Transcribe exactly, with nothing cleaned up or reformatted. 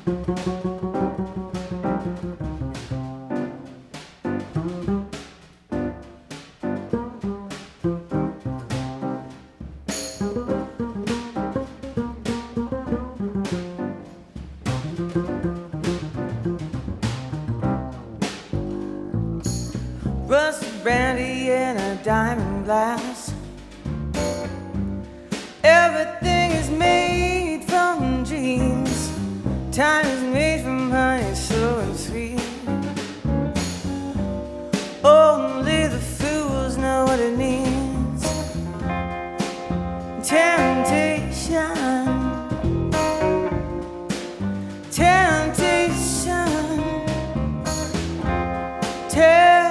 Rusted brandy in a diamond glass. Everything is made from dreams. Time